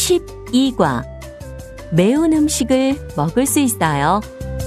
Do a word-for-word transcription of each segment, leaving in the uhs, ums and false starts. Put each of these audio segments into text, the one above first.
십이 과 매운 음식을 먹을 수 있어요.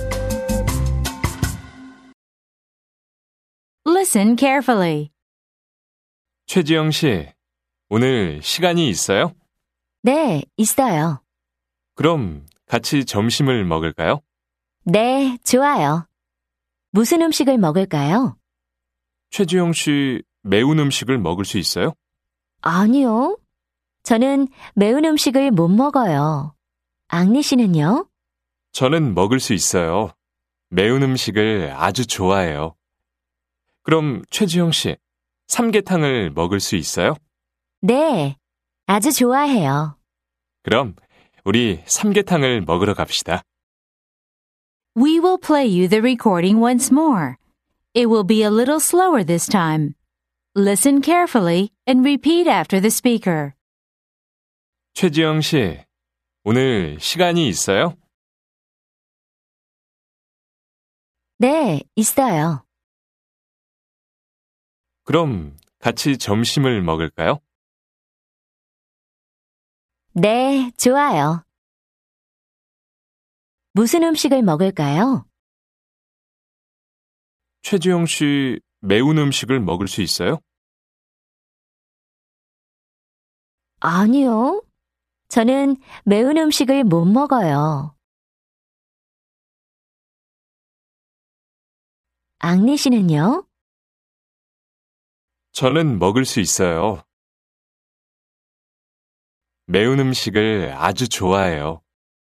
Listen carefully. 최지영 씨, 오늘 시간이 있어요? 네, 있어요. 그럼 같이 점심을 먹을까요? 네, 좋아요. 무슨 음식을 먹을까요? 최지영 씨, 매운 음식을 먹을 수 있어요? 아니요. 저는 매운 음식을 못 먹어요. 앙리 씨는요? 저는 먹을 수 있어요. 매운 음식을 아주 좋아해요. 그럼 최지영 씨, 삼계탕을 먹을 수 있어요? 네, 아주 좋아해요. 그럼 우리 삼계탕을 먹으러 갑시다. We will play you the recording once more. It will be a little slower this time. Listen carefully and repeat after the speaker. 최지영 씨, 오늘 시간이 있어요? 네, 있어요. 그럼 같이 점심을 먹을까요? 네, 좋아요. 무슨 음식을 먹을까요? 최지영 씨, 매운 음식을 먹을 수 있어요? 아니요. 저는 매운 음식을 못 먹어요. 앙리 씨는요? 저는 먹을 수 있어요. 매운 음식을 아주 좋아해요.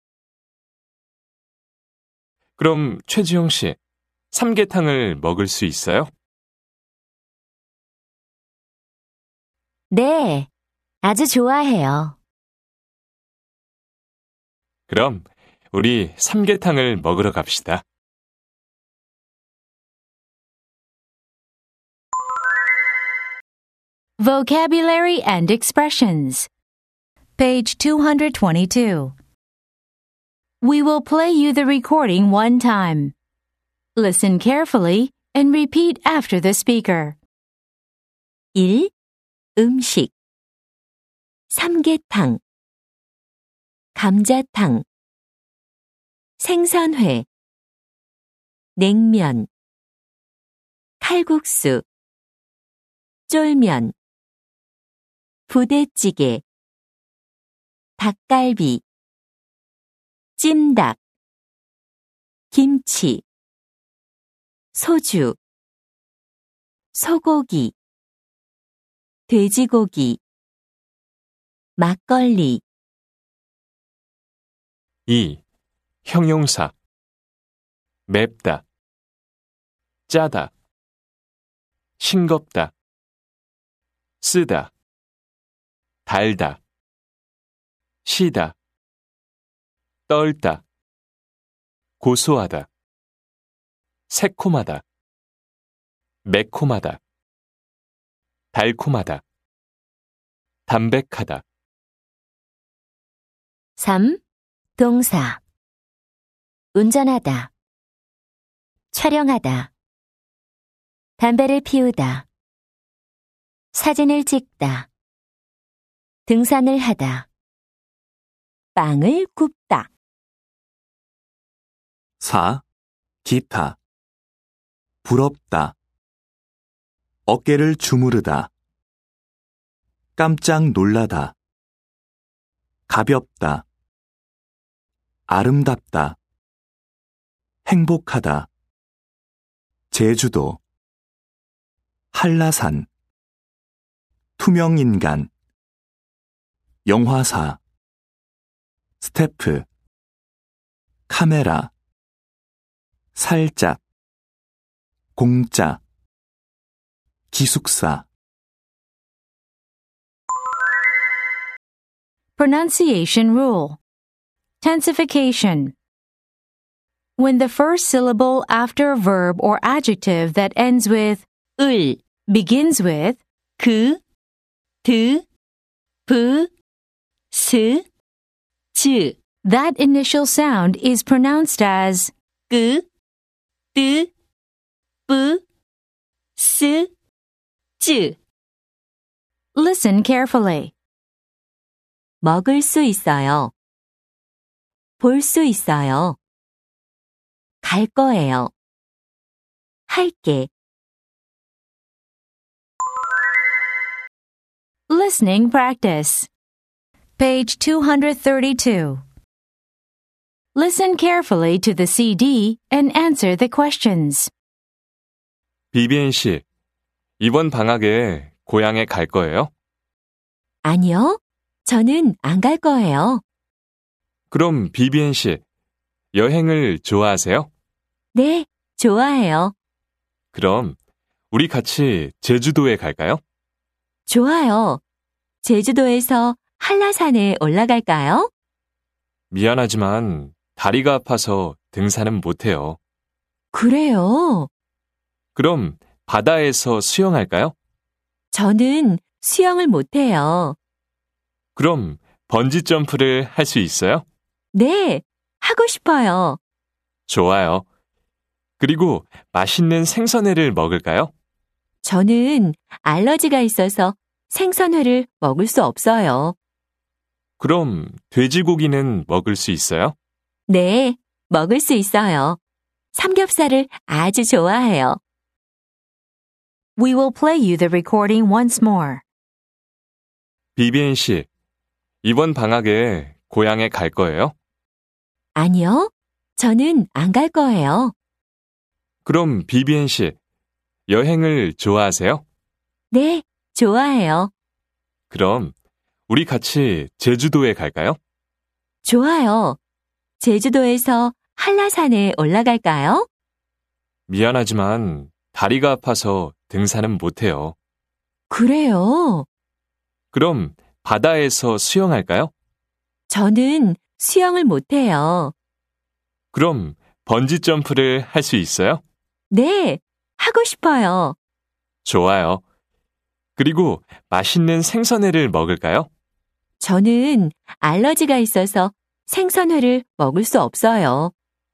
그럼 최지영 씨, 삼계탕을 먹을 수 있어요? 네, 아주 좋아해요. 그럼 우리 삼계탕을 먹으러 갑시다. Vocabulary and expressions. Page two twenty-two. We will play you the recording one time. Listen carefully and repeat after the speaker. 일. 음식 삼계탕 감자탕 생선회 냉면 칼국수 쫄면 부대찌개 닭갈비 찜닭 김치 소주 소고기 돼지고기 막걸리 이. 형용사 맵다 짜다 싱겁다 쓰다 달다 시다 떨다 고소하다 새콤하다 매콤하다 달콤하다 담백하다 삼. 동사 운전하다 촬영하다 담배를 피우다 사진을 찍다 등산을 하다 빵을 굽다 사. 기타 부럽다 어깨를 주무르다 깜짝 놀라다 가볍다 아름답다 행복하다 제주도 한라산 투명인간 영화사 스태프 카메라 살짝 공짜 기숙사 Pronunciation rule. Tensification. When the first syllable after a verb or adjective that ends with 을 begins with 그, 드, 브, 스, 즈, that initial sound is pronounced as 그, 드, 브, 스, 즈. Listen carefully. 먹을 수 있어요. 볼 수 있어요. 갈 거예요. 할게. Listening practice. Page two thirty-two. Listen carefully to the C D and answer the questions. 비비엔 씨, 이번 방학에 고향에 갈 거예요? 아니요. 저는 안 갈 거예요. 그럼 비비엔 씨, 여행을 좋아하세요? 네, 좋아해요. 그럼 우리 같이 제주도에 갈까요? 좋아요. 제주도에서 한라산에 올라갈까요? 미안하지만 다리가 아파서 등산은 못해요. 그래요. 그럼 바다에서 수영할까요? 저는 수영을 못해요. 그럼 번지 점프를 할 수 있어요? 네, 하고 싶어요. 좋아요. 그리고 맛있는 생선회를 먹을까요? 저는 알러지가 있어서 생선회를 먹을 수 없어요. 그럼 돼지고기는 먹을 수 있어요? 네, 먹을 수 있어요. 삼겹살을 아주 좋아해요. We will play you the recording once more. 비비엔 씨, 이번 방학에 고향에 갈 거예요? 아니요, 저는 안 갈 거예요. 그럼 비비엔 씨, 여행을 좋아하세요? 네, 좋아해요. 그럼 우리 같이 제주도에 갈까요? 좋아요. 제주도에서 한라산에 올라갈까요? 미안하지만 다리가 아파서 등산은 못해요. 그래요. 그럼 바다에서 수영할까요? 저는 수영을 못해요. 그럼 번지 점프를 할 수 있어요? 네, 하고 싶어요. 좋아요. 그리고 맛있는 생선회를 먹을까요? 저는 알러지가 있어서 생선회를 먹을 수 없어요.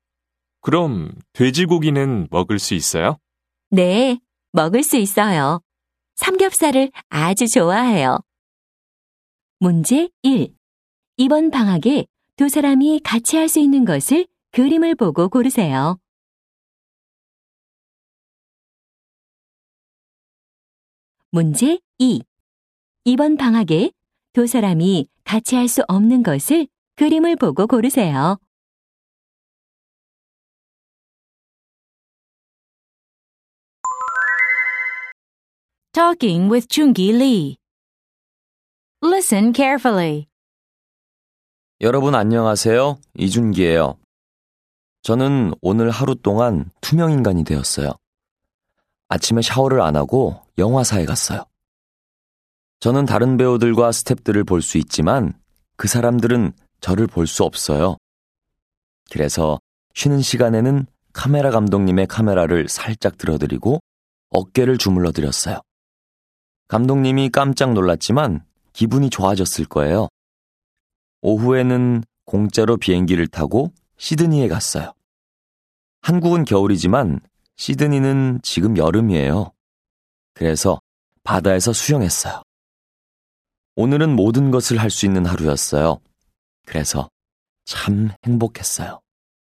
그럼 돼지고기는 먹을 수 있어요? 네, 먹을 수 있어요. 삼겹살을 아주 좋아해요. 문제 일. 이번 방학에 두 사람이 같이 할 수 있는 것을 그림을 보고 고르세요. 문제 이. 이번 방학에 두 사람이 같이 할 수 없는 것을 그림을 보고 고르세요. Talking with Jungi Lee. Listen carefully. 여러분 안녕하세요. 이준기예요. 저는 오늘 하루 동안 투명인간이 되었어요. 아침에 샤워를 안 하고 영화사에 갔어요. 저는 다른 배우들과 스태프들을 볼 수 있지만 그 사람들은 저를 볼 수 없어요. 그래서 쉬는 시간에는 카메라 감독님의 카메라를 살짝 들어드리고 어깨를 주물러 드렸어요. 감독님이 깜짝 놀랐지만 기분이 좋아졌을 거예요. 오후에는 공짜로 비행기를 타고 시드니에 갔어요. 한국은 겨울이지만 시드니는 지금 여름이에요. 그래서 바다에서 수영했어요. 오늘은 모든 것을 할 수 있는 하루였어요. 그래서 참 행복했어요.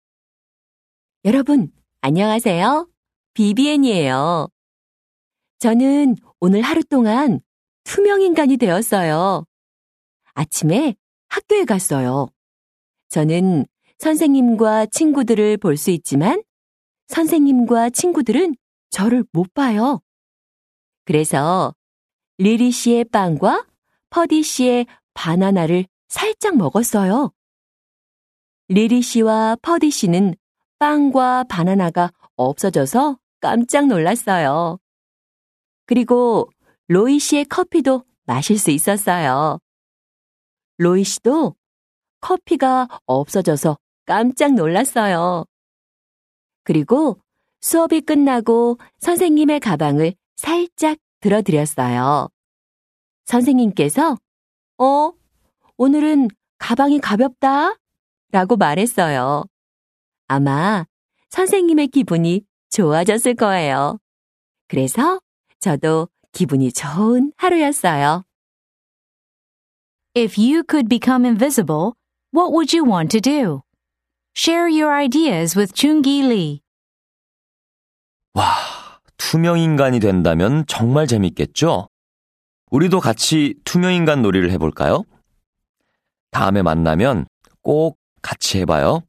여러분, 안녕하세요. 비비엔이에요. 저는 오늘 하루 동안 투명인간이 되었어요. 아침에 학교에 갔어요. 저는 선생님과 친구들을 볼 수 있지만 선생님과 친구들은 저를 못 봐요. 그래서 리리 씨의 빵과 퍼디 씨의 바나나를 살짝 먹었어요. 리리 씨와 퍼디 씨는 빵과 바나나가 없어져서 깜짝 놀랐어요. 그리고 로이 씨의 커피도 마실 수 있었어요. 로이 씨도 커피가 없어져서 깜짝 놀랐어요. 그리고 수업이 끝나고 선생님의 가방을 살짝 들어드렸어요. 선생님께서 어, 오늘은 가방이 가볍다 라고 말했어요. 아마 선생님의 기분이 좋아졌을 거예요. 그래서 저도 기분이 좋은 하루였어요. If you could become invisible, what would you want to do? Share your ideas with Chungi Lee. 와, 투명인간이 된다면 정말 재밌겠죠? 우리도 같이 투명인간 놀이를 해볼까요? 다음에 만나면 꼭 같이 해봐요.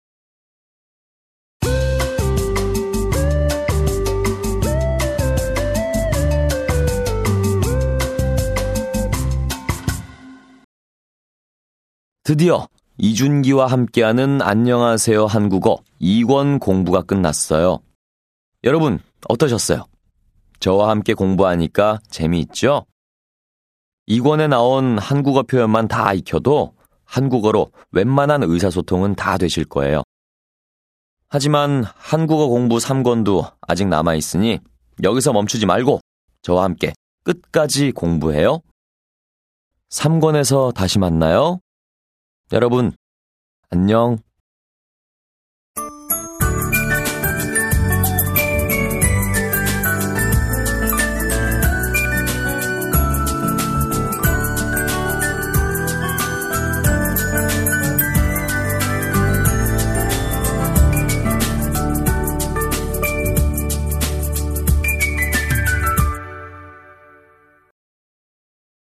드디어 이준기와 함께하는 안녕하세요 한국어 이 권 공부가 끝났어요. 여러분 어떠셨어요? 저와 함께 공부하니까 재미있죠? 이 권에 나온 한국어 표현만 다 익혀도 한국어로 웬만한 의사소통은 다 되실 거예요. 하지만 한국어 공부 삼 권도 아직 남아있으니 여기서 멈추지 말고 저와 함께 끝까지 공부해요. 삼 권에서 다시 만나요. 여러분, 안녕.